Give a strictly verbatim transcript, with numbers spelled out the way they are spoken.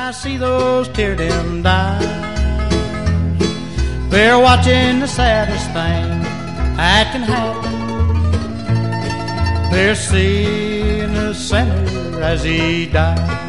I see those tear-dimmed eyes, they're watching the saddest thing that can happen. They're seeing the sinner as he dies.